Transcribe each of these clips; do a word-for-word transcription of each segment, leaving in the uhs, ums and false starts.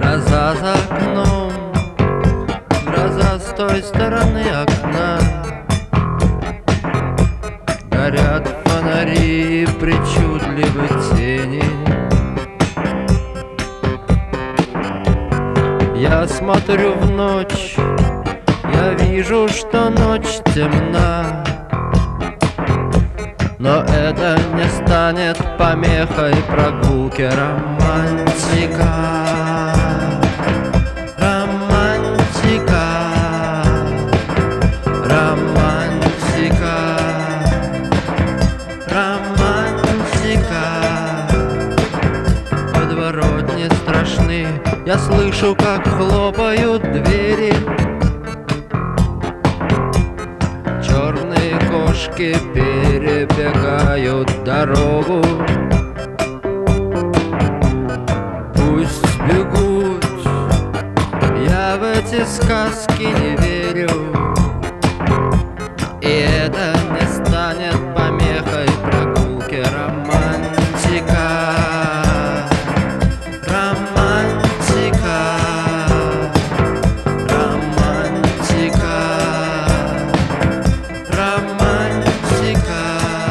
Гроза за окном, гроза с той стороны окна. Горят фонари, причудливы тени. Я смотрю в ночь, я вижу, что ночь темна. Но это не станет помехой прогулки романтика. Романтика, романтика, романтика. Подворотни страшны, я слышу, как хлопают двери. Черные кошки перебегают дорогу. Пусть бегут, я в эти сказки не верю. И это не станет помехой прогулки романтика. Романтика, романтика, романтика.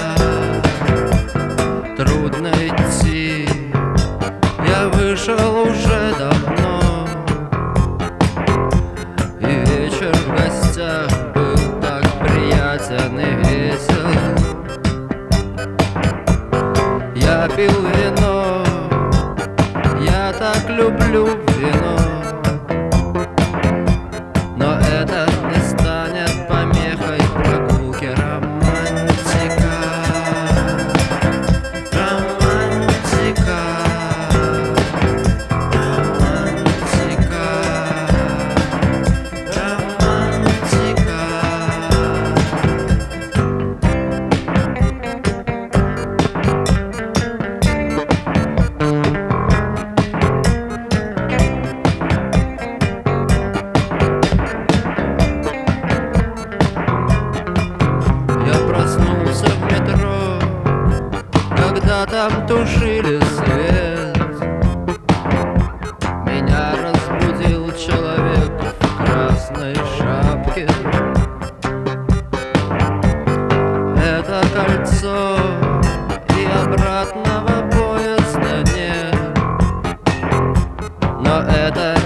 Трудно идти, я вышел уже давно. И вечер в гостях был так приятен и весел. Я пил вино, я так люблю вино. Но это не станет помехой прогулки романтика. Романтика, романтика, романтика. Проснулся в метро, когда там тушили свет. Меня разбудил человек в красной шапке. Это кольцо, и обратного поезда нет. Но это